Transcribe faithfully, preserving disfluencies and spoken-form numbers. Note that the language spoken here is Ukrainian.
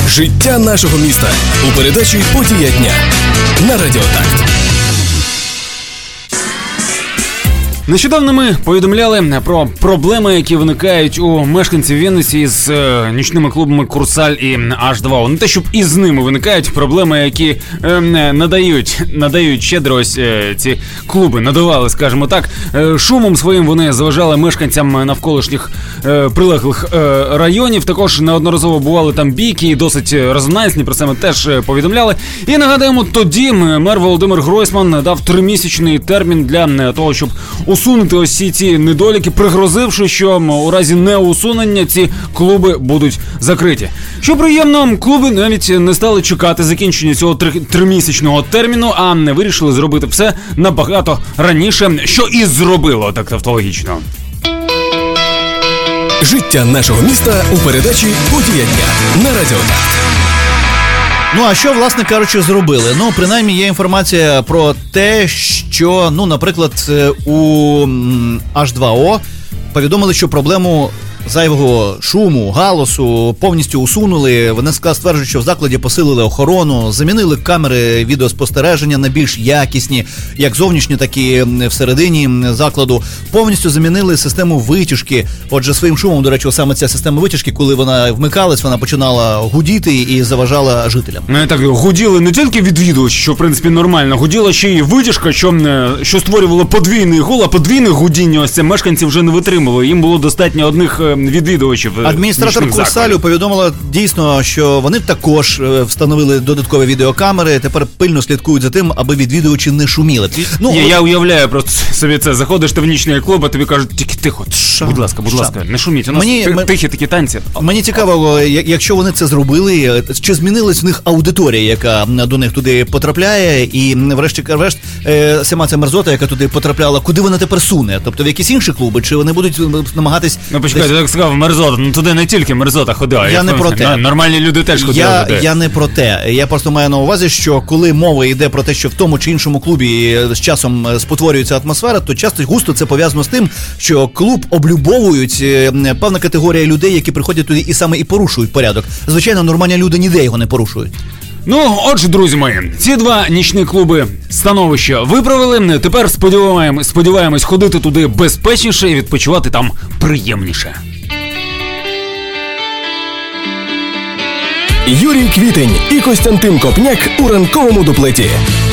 Життя нашого міста у передачі «Подія дня» на Радіо Такт. Нещодавно ми повідомляли про проблеми, які виникають у мешканців Вінниці з е, нічними клубами «Курсаль» і аш два о. Не те, щоб із ними виникають проблеми, які е, надають, надають щедро ось е, ці клуби, надавали, скажімо так. Е, шумом своїм вони заважали мешканцям навколишніх е, прилеглих е, районів. Також неодноразово бували там бійки і досить резонансні, про це ми теж повідомляли. І нагадаємо, тоді мер Володимир Гройсман дав тримісячний термін для того, щоб усунути ось ці, ці недоліки, пригрозивши, що у разі неусунення ці клуби будуть закриті. Що приємно, клуби навіть не стали чекати закінчення цього три, тримісячного терміну, а не вирішили зробити все набагато раніше, що і зробило так тавтологічно. Життя нашого міста у передачі «Подія дня» на Радіо Такт. Ну, а що, власне кажучи, зробили? Ну, принаймні, є інформація про те, що, ну, наприклад, у аш два о повідомили, що проблему зайвого шуму, галасу повністю усунули. Вони стверджують, що в закладі посилили охорону, замінили камери відеоспостереження на більш якісні, як зовнішні, так і всередині закладу. Повністю замінили систему витяжки. Отже, своїм шумом, до речі, саме ця система витяжки, коли вона вмикалась, вона починала гудіти і заважала жителям. Ну, так, гуділи не тільки відвідувачі, що, в принципі, нормально, гуділа ще й витяжка, що, що створювало подвійний гул, а подвійне гудіння ось це мешканці вже не витримали. Їм було достатньо одних відвідувачів. Адміністратор Курсалю повідомила дійсно, що вони також встановили додаткові відеокамери, тепер пильно слідкують за тим, аби відвідувачі не шуміли. Ну, я, я уявляю просто собі це. Заходиш ти в нічний клуб, а тобі кажуть, тільки тихо, тш, будь ласка, будь Ша. ласка, не шуміть, у нас мені, ти, тихі такі танці. Мені цікаво, якщо вони це зробили, чи змінилась в них аудиторія, яка до них туди потрапляє, і врешті-решт сама ця мерзота, яка туди потрапляла, куди вона тепер суне? Тобто в якісь інші клуби, чи вони будуть намагатись... Ну, почекайте, десь... так сказав, мерзота, ну туди не тільки мерзота ходила. Я, я не про те. Нормальні люди теж ходили. Я, туди. я не про те. Я просто маю на увазі, що коли мова йде про те, що в тому чи іншому клубі з часом спотворюється атмосфера, то часто густо це пов'язано з тим, що клуб облюбовують певна категорія людей, які приходять туди і саме і порушують порядок. Звичайно, нормальні люди ніде його не порушують. Ну, отже, друзі мої, ці два нічні клуби становища виправили. Тепер сподіваємось, сподіваємось ходити туди безпечніше і відпочивати там приємніше. Юрій Квітень і Костянтин Копняк у ранковому дуплеті.